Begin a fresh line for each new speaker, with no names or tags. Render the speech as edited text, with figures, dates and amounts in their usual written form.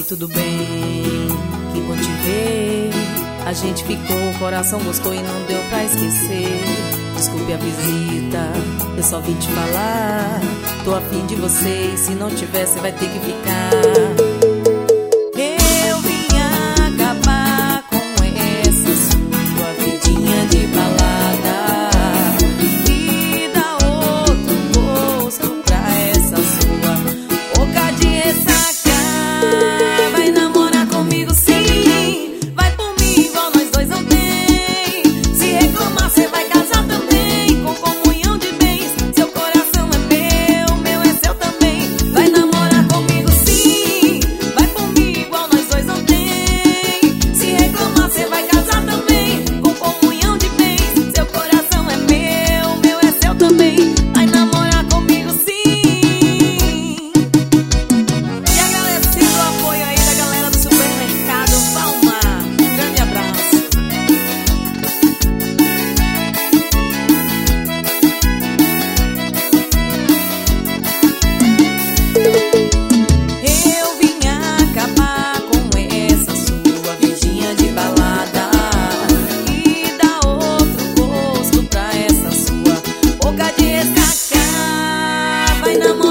tudo bem? Que bom te ver. A gente ficou, o coração gostou e não deu pra esquecer. Desculpe a visita, eu só vim te falar. Tô afim de você e se não tiver, você vai ter que ficar. Eu vim acabar com essa sua vidinha de balada e dar outro gosto pra essa sua boca de ressaca. Vai namorar comigo sim, vai por mim igual nós dois não tem. Se reclamar cê vai casar também, com comunhão de bens. Seu coração é meu é seu também. Vai namorar comigo sim, vai por mim igual nós dois não tem. Se reclamar cê vai casar também, com comunhão de bens. Seu coração é meu é seu também. Vai namorar comigo sim. E agradecido o apoio aí da galera do supermercado Palma. Grande abraço. Eu vim acabar com essa sua vidinha de balada e dar outro gosto pra essa sua boca de ressaca. Vai namorar